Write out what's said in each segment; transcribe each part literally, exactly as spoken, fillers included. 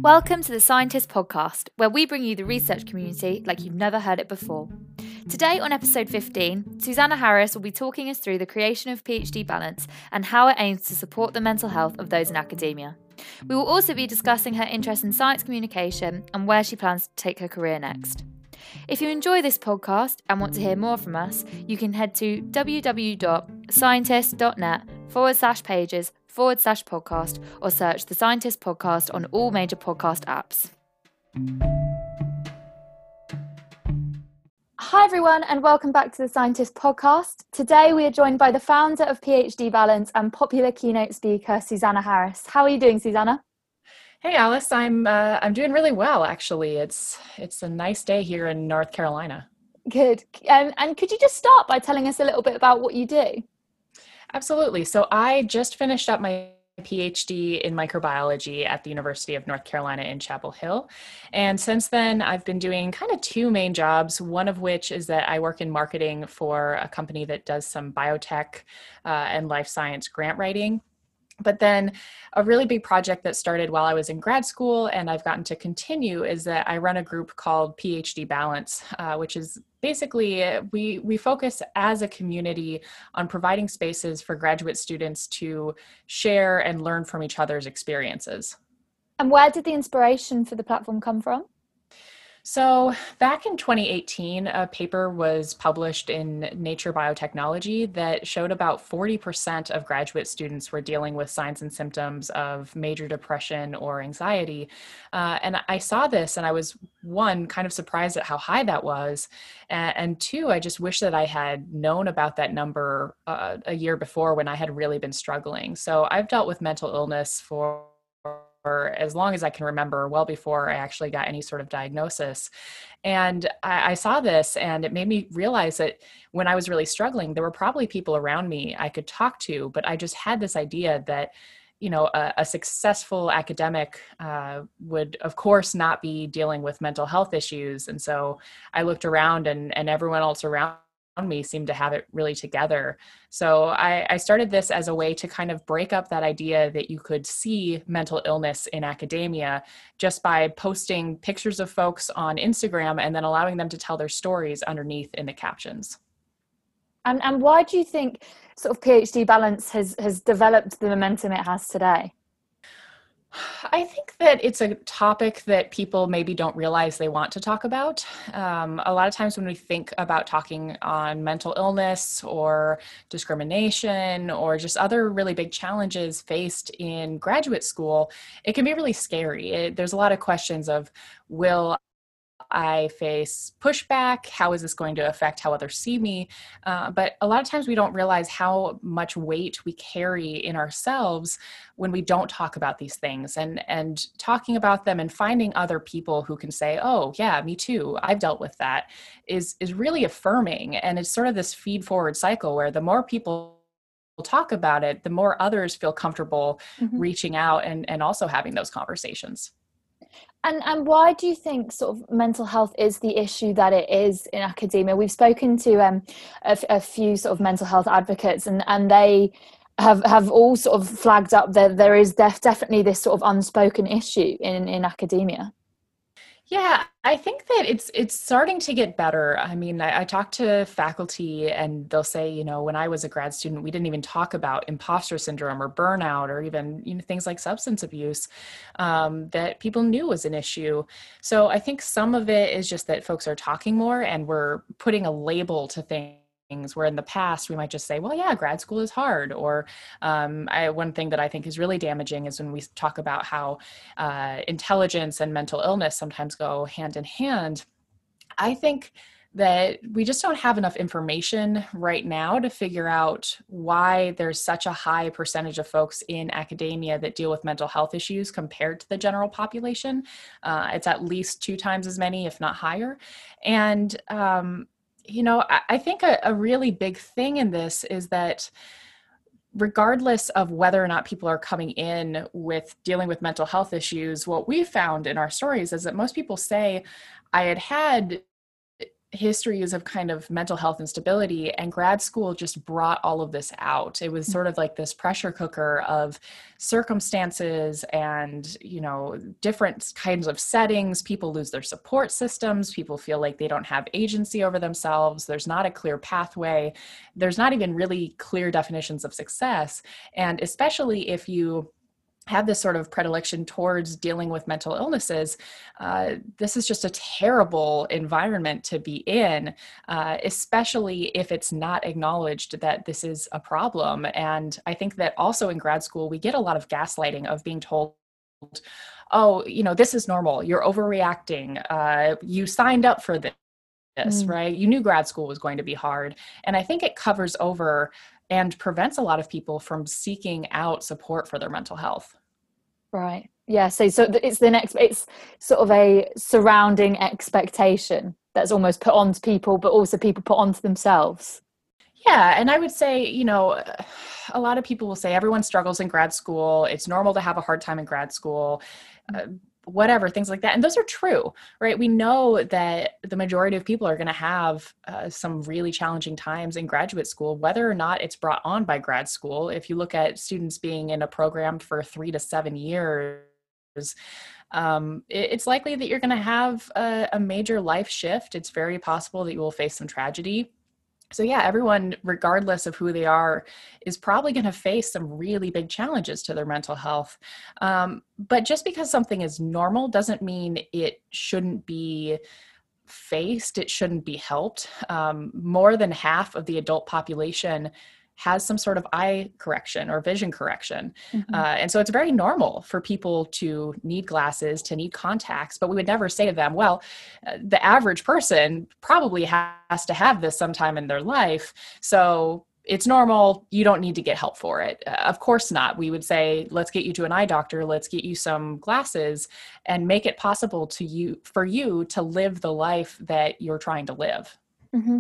Welcome to the Scientist Podcast, where we bring you the research community like you've never heard it before. Today on episode fifteen, Susanna Harris will be talking us through the creation of PhD Balance and how it aims to support the mental health of those in academia. We will also be discussing her interest in science communication and where she plans to take her career next. If you enjoy this podcast and want to hear more from us, you can head to www.scientist.net forward slash pages forward slash podcast or search the Scientist Podcast on all major podcast apps. Hi everyone and welcome back to the Scientist Podcast. Today we are joined by the founder of PhD Balance and popular keynote speaker Susanna Harris. How are you doing, Susanna? Hey Alice, I'm uh, I'm doing really well actually. It's it's a nice day here in North Carolina. Good. Um, and could you just start by telling us a little bit about what you do? Absolutely. So I just finished up my PhD in microbiology at the University of North Carolina in Chapel Hill. And since then, I've been doing kind of two main jobs, one of which is that I work in marketing for a company that does some biotech uh, and life science grant writing. But then a really big project that started while I was in grad school and I've gotten to continue is that I run a group called PhD Balance, uh, which is basically we, we focus as a community on providing spaces for graduate students to share and learn from each other's experiences. And where did the inspiration for the platform come from? So back in twenty eighteen, a paper was published in Nature Biotechnology that showed about forty percent of graduate students were dealing with signs and symptoms of major depression or anxiety. Uh, and I saw this and I was, one, kind of surprised at how high that was. And, and two, I just wish that I had known about that number uh, a year before when I had really been struggling. So I've dealt with mental illness for for as long as I can remember, well before I actually got any sort of diagnosis. And I, I saw this and it made me realize that when I was really struggling, there were probably people around me I could talk to, but I just had this idea that, you know, a, a successful academic uh, would, of course, not be dealing with mental health issues. And so I looked around and, and everyone else around me seemed to have it really together. So I, I started this as a way to kind of break up that idea that you could see mental illness in academia just by posting pictures of folks on Instagram and then allowing them to tell their stories underneath in the captions. And and why do you think sort of PhD Balance has has developed the momentum it has today? I think that it's a topic that people maybe don't realize they want to talk about. Um, a lot of times when we think about talking on mental illness or discrimination or just other really big challenges faced in graduate school, it can be really scary. It, there's a lot of questions of, will I face pushback? How is this going to affect how others see me? Uh, but a lot of times we don't realize how much weight we carry in ourselves when we don't talk about these things, and, and talking about them and finding other people who can say, oh yeah, me too, I've dealt with that, is, is really affirming. And it's sort of this feed forward cycle where the more people talk about it, the more others feel comfortable mm-hmm. reaching out and, and also having those conversations. And and why do you think sort of mental health is the issue that it is in academia? We've spoken to um, a, a few sort of mental health advocates and, and they have, have all sort of flagged up that there is def- definitely this sort of unspoken issue in, in academia. Yeah, I think that it's it's starting to get better. I mean, I, I talk to faculty and they'll say, you know, when I was a grad student, we didn't even talk about imposter syndrome or burnout or even, you know, things like substance abuse um, that people knew was an issue. So I think some of it is just that folks are talking more and we're putting a label to things. Where in the past we might just say, well, yeah, grad school is hard. Or um, I, one thing that I think is really damaging is when we talk about how uh, intelligence and mental illness sometimes go hand in hand. I think that we just don't have enough information right now to figure out why there's such a high percentage of folks in academia that deal with mental health issues compared to the general population. Uh, it's at least two times as many, if not higher. And um, You know, I think a, a really big thing in this is that regardless of whether or not people are coming in with dealing with mental health issues, what we found in our stories is that most people say, I had had histories of kind of mental health instability, and grad school just brought all of this out. It was sort of like this pressure cooker of circumstances and, you know, different kinds of settings. People lose their support systems. People feel like they don't have agency over themselves. There's not a clear pathway. There's not even really clear definitions of success. And especially if you have this sort of predilection towards dealing with mental illnesses, uh, this is just a terrible environment to be in, uh, especially if it's not acknowledged that this is a problem. And I think that also in grad school, we get a lot of gaslighting of being told, oh, you know, this is normal. You're overreacting. Uh, you signed up for this, mm. right? You knew grad school was going to be hard. And I think it covers over and prevents a lot of people from seeking out support for their mental health. Right. Yeah. So, so it's the next, it's sort of a surrounding expectation that's almost put onto people, but also people put onto themselves. Yeah. And I would say, you know, a lot of people will say everyone struggles in grad school. It's normal to have a hard time in grad school. Uh, whatever, things like that. And those are true, right? We know that the majority of people are going to have uh, some really challenging times in graduate school, whether or not it's brought on by grad school. If you look at students being in a program for three to seven years, um, it, it's likely that you're going to have a, a major life shift. It's very possible that you will face some tragedy. So yeah, everyone, regardless of who they are, is probably going to face some really big challenges to their mental health. Um, but just because something is normal doesn't mean it shouldn't be faced, it shouldn't be helped. Um, more than half of the adult population has some sort of eye correction or vision correction. Mm-hmm. Uh, and so it's very normal for people to need glasses, to need contacts, but we would never say to them, well, uh, the average person probably has to have this sometime in their life. So it's normal. You don't need to get help for it. Uh, of course not. We would say, let's get you to an eye doctor. Let's get you some glasses and make it possible to you, for you to live the life that you're trying to live. Mm-hmm.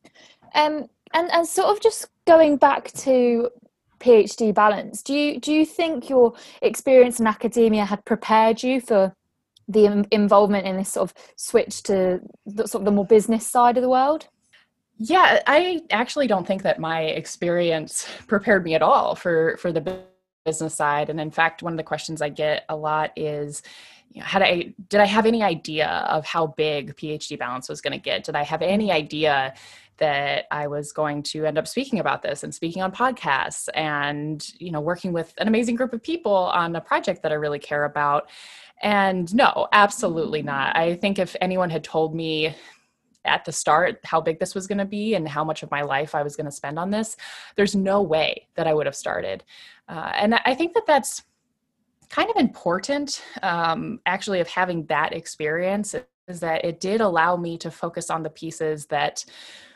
Um, and, and sort of just going back to PhD balance, do you do you think your experience in academia had prepared you for the im- involvement in this sort of switch to the, sort of the more business side of the world? Yeah, I actually don't think that my experience prepared me at all for, for the business side. And in fact, one of the questions I get a lot is, you know, had I, did I have any idea of how big PhD Balance was going to get? Did I have any idea that I was going to end up speaking about this and speaking on podcasts and, you know, working with an amazing group of people on a project that I really care about? And no, absolutely not. I think if anyone had told me at the start how big this was going to be and how much of my life I was going to spend on this, there's no way that I would have started. Uh, and I think that that's kind of important, um, actually, of having that experience, is that it did allow me to focus on the pieces that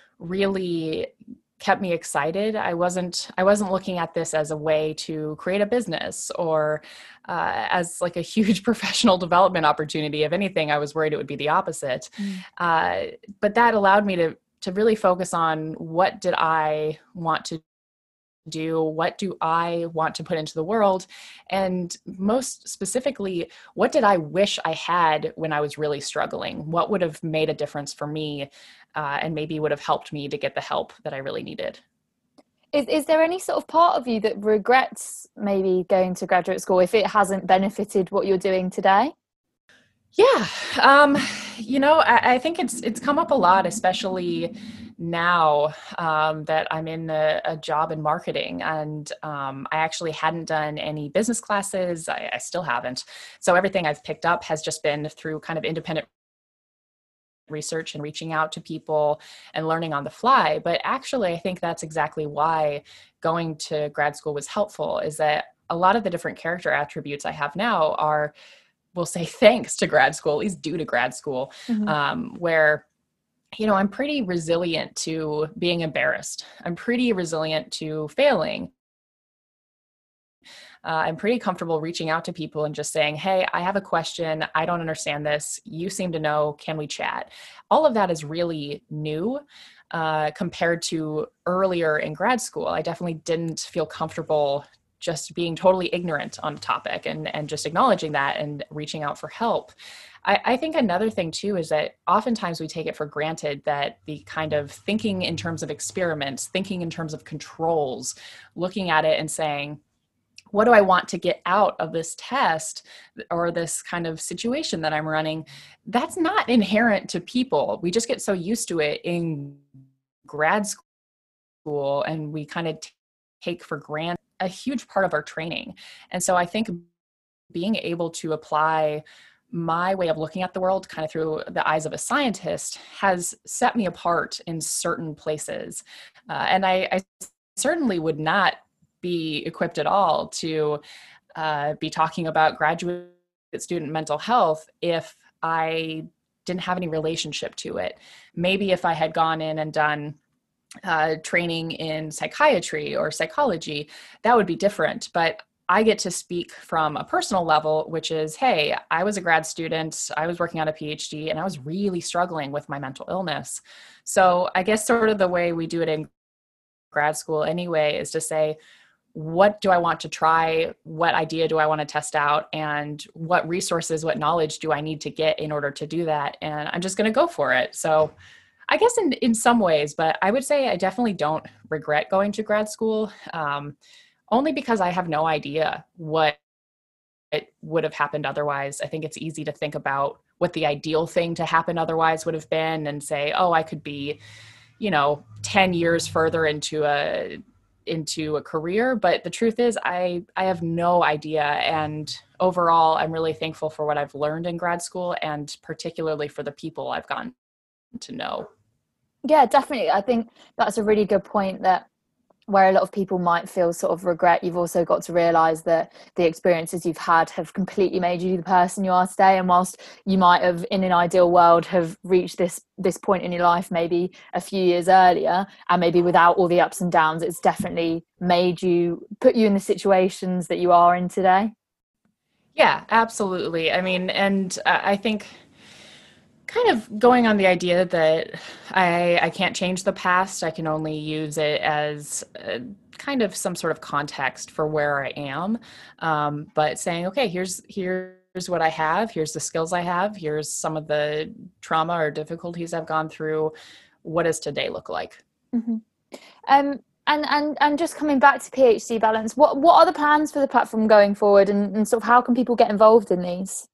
really kept me excited. I wasn't, I wasn't looking at this as a way to create a business or uh, as like a huge professional development opportunity. If anything, I was worried it would be the opposite. Mm. Uh, but that allowed me to, to really focus on what did I want to do? What do I want to put into the world? And most specifically, what did I wish I had when I was really struggling? What would have made a difference for me uh, and maybe would have helped me to get the help that I really needed? Is, is there any sort of part of you that regrets maybe going to graduate school if it hasn't benefited what you're doing today? Yeah, um, you know, I, I think it's it's come up a lot, especially now um, that I'm in a, a job in marketing, and um, I actually hadn't done any business classes. I, I still haven't. So everything I've picked up has just been through kind of independent research and reaching out to people and learning on the fly. But actually, I think that's exactly why going to grad school was helpful, is that a lot of the different character attributes I have now are, we'll say, thanks to grad school, at least due to grad school, mm-hmm. um, where, you know, I'm pretty resilient to being embarrassed. I'm pretty resilient to failing. Uh, I'm pretty comfortable reaching out to people and just saying, hey, I have a question. I don't understand this. You seem to know. Can we chat? All of that is really new uh, compared to earlier in grad school. I definitely didn't feel comfortable just being totally ignorant on the topic and, and just acknowledging that and reaching out for help. I, I think another thing too is that oftentimes we take it for granted that the kind of thinking in terms of experiments, thinking in terms of controls, looking at it and saying, what do I want to get out of this test or this kind of situation that I'm running? That's not inherent to people. We just get so used to it in grad school, and we kind of t- take for granted a huge part of our training. And so I think being able to apply my way of looking at the world kind of through the eyes of a scientist has set me apart in certain places. Uh, and I, I certainly would not be equipped at all to uh, be talking about graduate student mental health if I didn't have any relationship to it. Maybe if I had gone in and done uh, training in psychiatry or psychology, that would be different. But I get to speak from a personal level, which is, hey, I was a grad student, I was working on a PhD, and I was really struggling with my mental illness. So I guess sort of the way we do it in grad school anyway is to say, what do I want to try? What idea do I want to test out? And what resources, what knowledge do I need to get in order to do that? And I'm just going to go for it. So I guess in, in some ways, but I would say I definitely don't regret going to grad school, um, only because I have no idea what it would have happened otherwise. I think it's easy to think about what the ideal thing to happen otherwise would have been and say, oh, I could be, you know, ten years further into a into a career. But the truth is, I, I have no idea. And overall, I'm really thankful for what I've learned in grad school, and particularly for the people I've gotten to know. Yeah, definitely. I think that's a really good point, that where a lot of people might feel sort of regret, you've also got to realize that the experiences you've had have completely made you the person you are today. And whilst you might have, in an ideal world, have reached this this point in your life maybe a few years earlier, and maybe without all the ups and downs, it's definitely made you, put you in the situations that you are in today. Yeah, absolutely. I mean, and I think kind of going on the idea that I, I can't change the past. I can only use it as a, kind of some sort of context for where I am. Um, but saying, okay, here's here's what I have. Here's the skills I have. Here's some of the trauma or difficulties I've gone through. What does today look like? Mm-hmm. Um, and, and, and just coming back to PhD Balance, what, what are the plans for the platform going forward, and, and sort of how can people get involved in these?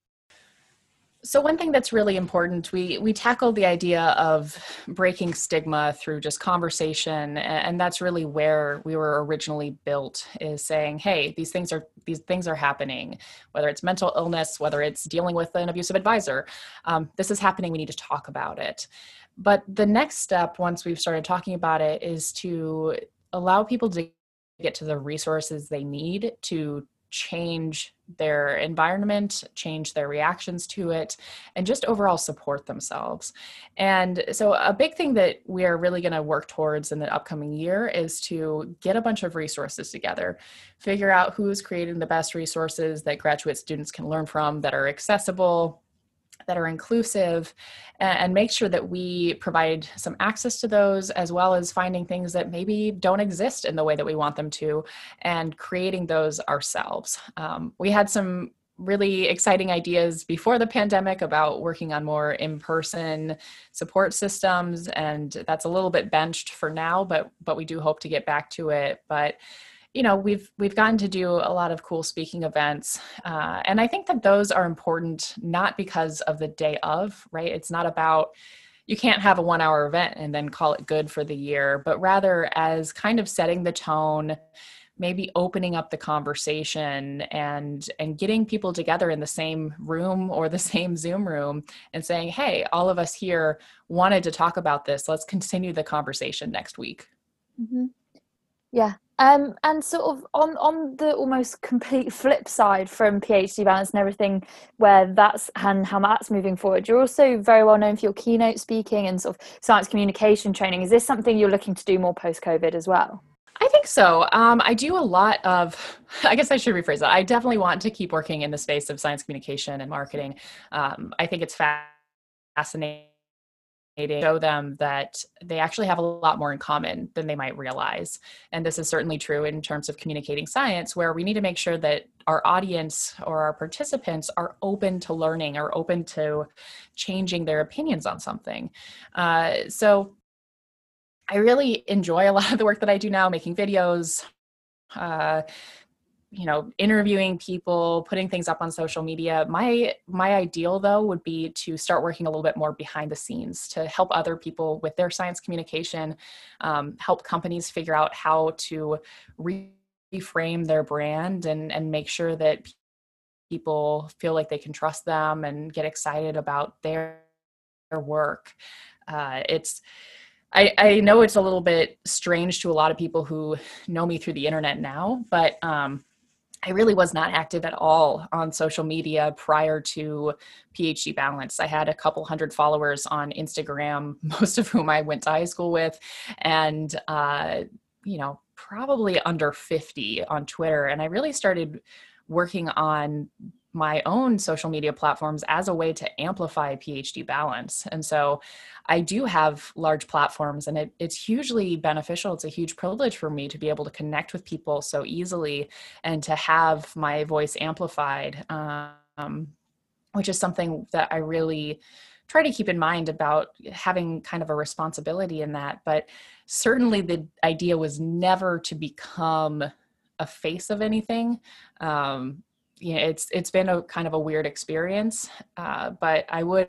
So one thing that's really important, we we tackle the idea of breaking stigma through just conversation, and that's really where we were originally built, is saying, hey, these things are these things are happening, whether it's mental illness, whether it's dealing with an abusive advisor. Um, this is happening. We need to talk about it. But the next step, once we've started talking about it, is to allow people to get to the resources they need to change their environment, change their reactions to it, and just overall support themselves. And so a big thing that we are really going to work towards in the upcoming year is to get a bunch of resources together, figure out who's creating the best resources that graduate students can learn from, that are accessible, that are inclusive, and make sure that we provide some access to those, as well as finding things that maybe don't exist in the way that we want them to, and creating those ourselves. Um, we had some really exciting ideas before the pandemic about working on more in-person support systems, and that's a little bit benched for now, but but we do hope to get back to it. But you know, we've we've gotten to do a lot of cool speaking events, uh, and I think that those are important, not because of the day of, right? It's not about, you can't have a one-hour event and then call it good for the year, but rather as kind of setting the tone, maybe opening up the conversation and and getting people together in the same room or the same Zoom room and saying, hey, all of us here wanted to talk about this. Let's continue the conversation next week. Mm-hmm. Yeah. Um, and sort of on, on the almost complete flip side from PhD Balance and everything, where that's and how that's moving forward, you're also very well known for your keynote speaking and sort of science communication training. Is this something you're looking to do more post-COVID as well? I think so. Um, I do a lot of, I guess I should rephrase that. I definitely want to keep working in the space of science communication and marketing. Um, I think it's fascinating show them that they actually have a lot more in common than they might realize. And this is certainly true in terms of communicating science, where we need to make sure that our audience or our participants are open to learning, or open to changing their opinions on something. Uh, so I really enjoy a lot of the work that I do now, making videos, uh, you know, interviewing people, putting things up on social media. My my ideal, though, would be to start working a little bit more behind the scenes to help other people with their science communication, um, help companies figure out how to reframe their brand and, and make sure that people feel like they can trust them and get excited about their, their work. Uh, it's I, I know it's a little bit strange to a lot of people who know me through the internet now, but um, I really was not active at all on social media prior to PhD Balance. I had a couple hundred followers on Instagram, most of whom I went to high school with, and, uh, you know, probably under fifty on Twitter. And I really started working on my own social media platforms as a way to amplify PhD Balance. And so I do have large platforms, and it, it's hugely beneficial. It's a huge privilege for me to be able to connect with people so easily and to have my voice amplified, um, which is something that I really try to keep in mind about having kind of a responsibility in that. But certainly the idea was never to become a face of anything. Um, you know, it's it's been a kind of a weird experience, uh, but I would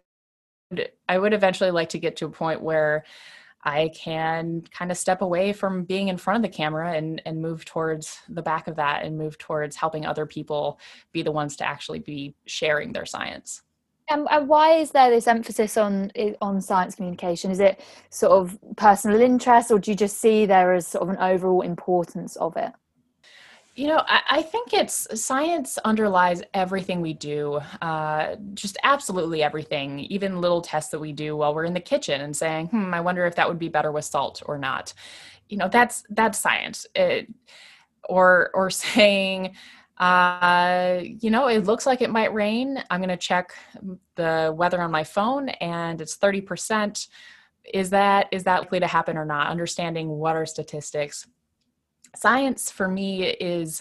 I would eventually like to get to a point where I can kind of step away from being in front of the camera and and move towards the back of that, and move towards helping other people be the ones to actually be sharing their science. And, and why is there this emphasis on on science communication? Is it sort of personal interest, or do you just see there as sort of an overall importance of it? You know, I, I think it's science underlies everything we do, uh, just absolutely everything, even little tests that we do while we're in the kitchen and saying, hmm, I wonder if that would be better with salt or not. You know, that's that's science. It, or or saying, uh, you know, it looks like it might rain. I'm going to check the weather on my phone and it's thirty percent. Is that is that likely to happen or not? Understanding what are statistics. Science for me is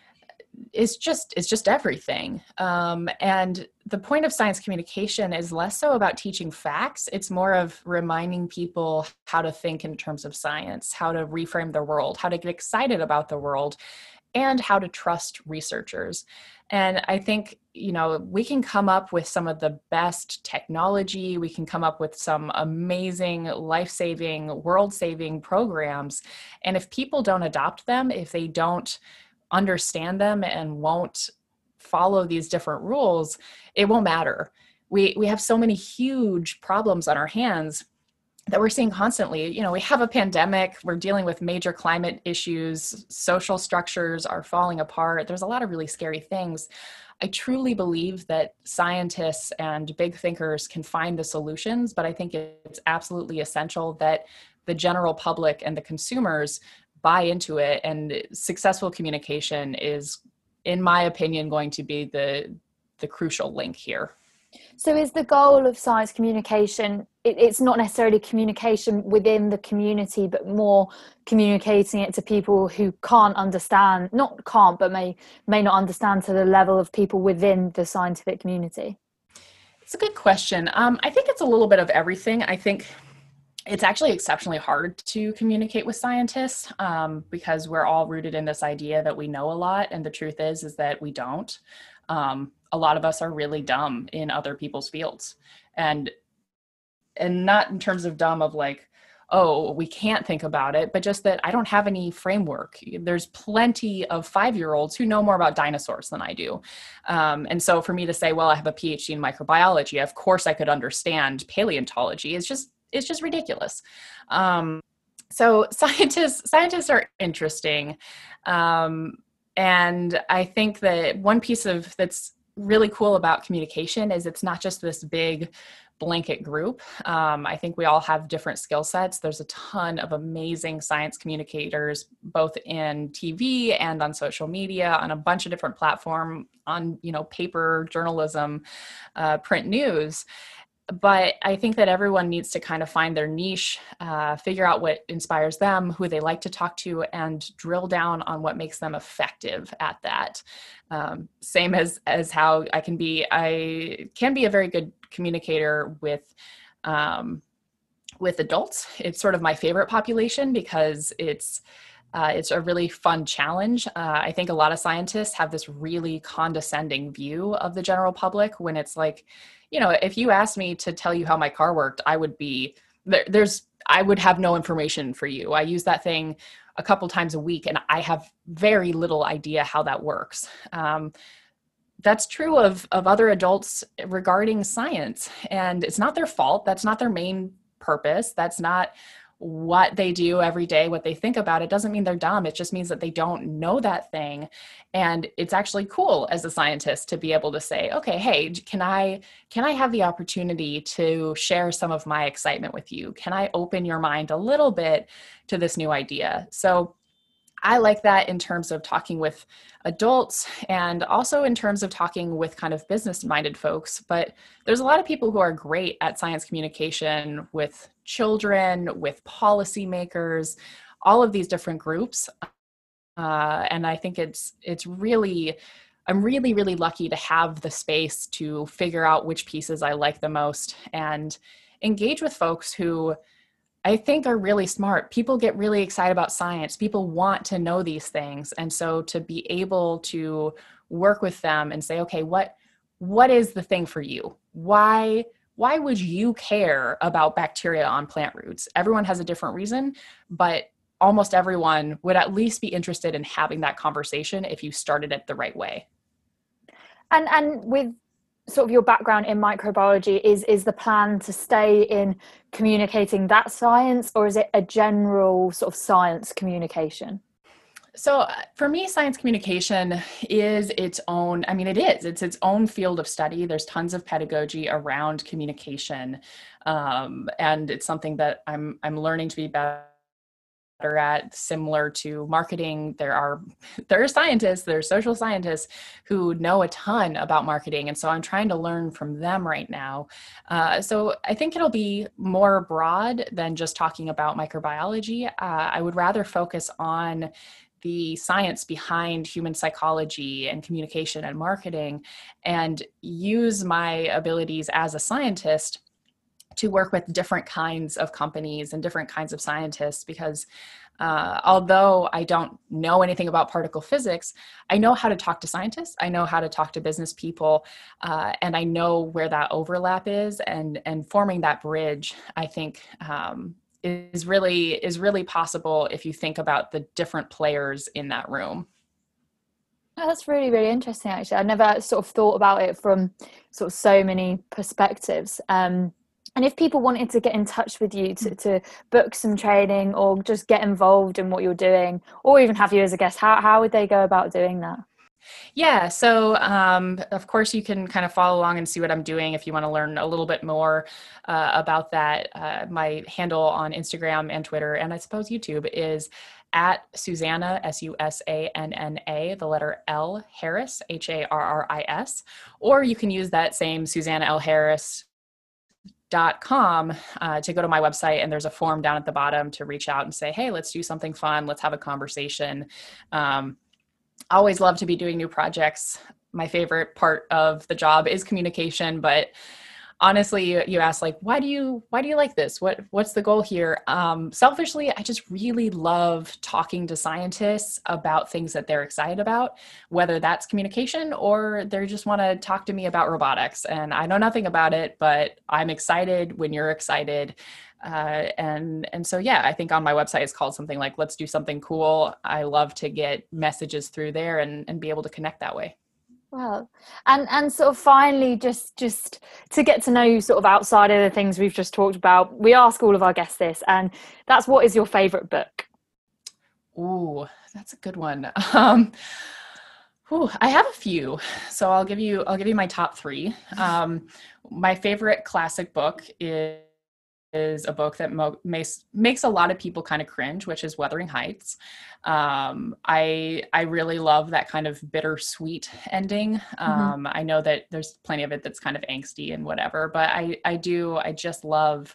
is just is just everything. Um, and the point of science communication is less so about teaching facts. It's more of reminding people how to think in terms of science, how to reframe their world, how to get excited about the world, and how to trust researchers. And I think, you know, we can come up with some of the best technology. We can come up with some amazing, life-saving, world-saving programs. And if people don't adopt them, if they don't understand them and won't follow these different rules, it won't matter. We we have so many huge problems on our hands that we're seeing constantly. You know, we have a pandemic, we're dealing with major climate issues, social structures are falling apart. There's a lot of really scary things. I truly believe that scientists and big thinkers can find the solutions, but I think it's absolutely essential that the general public and the consumers buy into it. And successful communication is, in my opinion, going to be the, the crucial link here. So is the goal of science communication, it, it's not necessarily communication within the community, but more communicating it to people who can't understand, not can't, but may may not understand to the level of people within the scientific community? It's a good question. Um, I think it's a little bit of everything. I think it's actually exceptionally hard to communicate with scientists um, because we're all rooted in this idea that we know a lot. And the truth is, is that we don't. Um, a lot of us are really dumb in other people's fields, and and not in terms of dumb of like, oh, we can't think about it, but just that I don't have any framework. There's plenty of five-year-olds who know more about dinosaurs than I do. Um, and so for me to say, well, I have a PhD in microbiology, of course I could understand paleontology, is just, it's just ridiculous. Um, so scientists, scientists are interesting. Um, and I think that one piece of that's really cool about communication is it's not just this big blanket group. Um, I think we all have different skill sets. There's a ton of amazing science communicators, both in T V and on social media, on a bunch of different platforms, on, you know, paper, journalism, uh, print news. but I think that everyone needs to kind of find their niche, uh, figure out what inspires them, who they like to talk to, and drill down on what makes them effective at that. Um, same as as how I can be, I can be a very good communicator with um, with adults. It's sort of my favorite population because it's uh, it's a really fun challenge. Uh, I think a lot of scientists have this really condescending view of the general public when it's like, you know, if you asked me to tell you how my car worked, I would be there, there's I would have no information for you. I use that thing a couple times a week, and I have very little idea how that works. Um, that's true of of other adults regarding science, and it's not their fault. That's not their main purpose. That's not what they do every day, what they think about. It doesn't mean they're dumb. It just means that they don't know that thing. And it's actually cool as a scientist to be able to say, okay, hey, can I can I have the opportunity to share some of my excitement with you? Can I open your mind a little bit to this new idea? So I like that in terms of talking with adults and also in terms of talking with kind of business-minded folks. But there's a lot of people who are great at science communication with children, with policymakers, all of these different groups. Uh, and I think it's it's really, I'm really, really lucky to have the space to figure out which pieces I like the most and engage with folks who I think are really smart. People get really excited about science. People want to know these things. And so to be able to work with them and say, okay, what what is the thing for you? Why why would you care about bacteria on plant roots? Everyone has a different reason, but almost everyone would at least be interested in having that conversation if you started it the right way. And and with sort of your background in microbiology, is is the plan to stay in communicating that science, or is it a general sort of science communication? So uh, for me, science communication is its own, I mean, it is, it's its own field of study. There's tons of pedagogy around communication. Um, and it's something that I'm, I'm learning to be better at. Similar to marketing, there are there are scientists, there are social scientists who know a ton about marketing, and so I'm trying to learn from them right now. Uh, so I think it'll be more broad than just talking about microbiology. Uh, I would rather focus on the science behind human psychology and communication and marketing, and use my abilities as a scientist to work with different kinds of companies and different kinds of scientists, because uh, although I don't know anything about particle physics, I know how to talk to scientists, I know how to talk to business people, uh, and I know where that overlap is, and, and forming that bridge, I think, um, is really is really possible if you think about the different players in that room. Oh, that's really, really interesting, actually. I never sort of thought about it from sort of so many perspectives. Um, And if people wanted to get in touch with you to, to book some training or just get involved in what you're doing, or even have you as a guest, how, how would they go about doing that? Yeah, so um, of course you can kind of follow along and see what I'm doing if you want to learn a little bit more uh, about that. Uh, my handle on Instagram and Twitter, and I suppose YouTube, is at Susanna, S U S A N N A, the letter L, Harris, H A R R I S. Or you can use that same Susanna L. Harris dot com uh, to go to my website, and there's a form down at the bottom to reach out and say, hey, let's do something fun. Let's have a conversation. Um, always love to be doing new projects. My favorite part of the job is communication, but honestly, you, you asked like, why do you, why do you like this? What, what's the goal here? Um, selfishly, I just really love talking to scientists about things that they're excited about, whether that's communication or they just want to talk to me about robotics. And I know nothing about it, but I'm excited when you're excited. Uh, and, and so, yeah, I think on my website it's called something like, let's do something cool. I love to get messages through there and, and be able to connect that way. Well, and and sort of finally, just just to get to know you sort of outside of the things we've just talked about, we ask all of our guests this, and that's, what is your favorite book? Ooh, that's a good one. Um, ooh, I have a few, so I'll give you I'll give you my top three. Um, my favorite classic book is is a book that mo- makes makes a lot of people kind of cringe, which is Wuthering Heights. Um, I I really love that kind of bittersweet ending. Um, mm-hmm. I know that there's plenty of it that's kind of angsty and whatever, but I I do I just love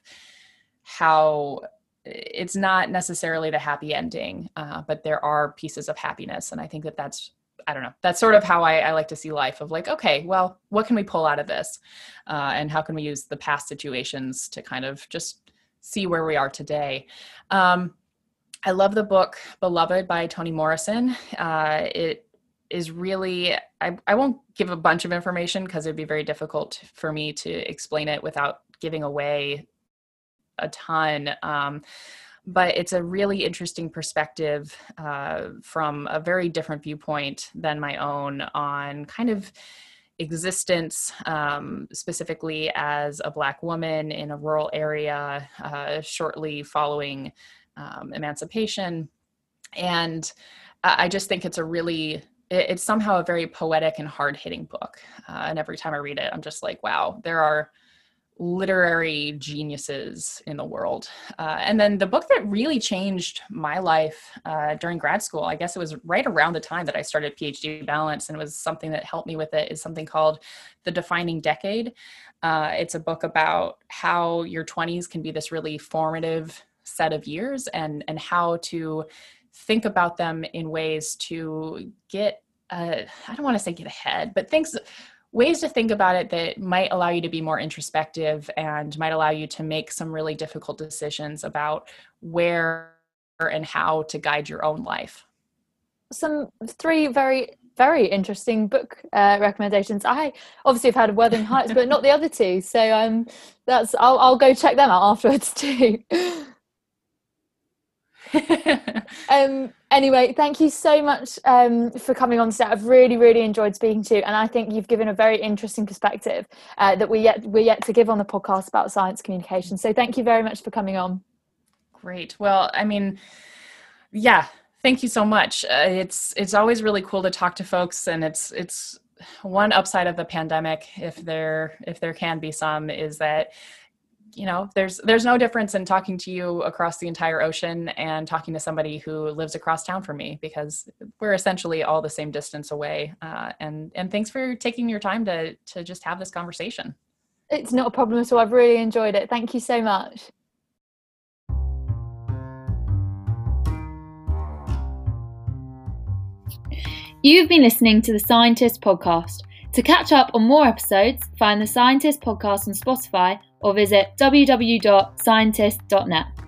how it's not necessarily the happy ending, uh, but there are pieces of happiness, and I think that that's I don't know. That's sort of how I, I like to see life of like, okay, well, what can we pull out of this? Uh, and how can we use the past situations to kind of just see where we are today? Um, I love the book Beloved by Toni Morrison. Uh, it is really, I, I won't give a bunch of information because it'd be very difficult for me to explain it without giving away a ton. Um, But it's a really interesting perspective uh, from a very different viewpoint than my own on kind of existence, um, specifically as a Black woman in a rural area uh, shortly following um, emancipation. And I just think it's a really, it's somehow a very poetic and hard-hitting book. Uh, and every time I read it, I'm just like, wow, there are literary geniuses in the world. Uh, and then the book that really changed my life uh, during grad school, I guess it was right around the time that I started PhD Balance, and it was something that helped me with it, is something called The Defining Decade. Uh, it's a book about how your twenties can be this really formative set of years, and, and how to think about them in ways to get, uh, I don't want to say get ahead, but things ways to think about it that might allow you to be more introspective and might allow you to make some really difficult decisions about where and how to guide your own life. Some three very, very interesting book uh, recommendations. I obviously have heard of Wuthering Heights, but not the other two. So um, that's I'll, I'll go check them out afterwards too. um, anyway, thank you so much um, for coming on today. I've really, really enjoyed speaking to you, and I think you've given a very interesting perspective uh, that we yet we're yet to give on the podcast about science communication. So thank you very much for coming on. Great. Well, I mean, yeah, thank you so much. Uh, it's it's always really cool to talk to folks, and it's it's one upside of the pandemic, if there if there can be some, is that, you know, there's there's no difference in talking to you across the entire ocean and talking to somebody who lives across town from me, because we're essentially all the same distance away. Uh, and and thanks for taking your time to to just have this conversation. It's not a problem at all. I've really enjoyed it. Thank you so much. You've been listening to The Scientist Podcast. To catch up on more episodes, find The Scientist Podcast on Spotify or visit w w w dot scientist dot net.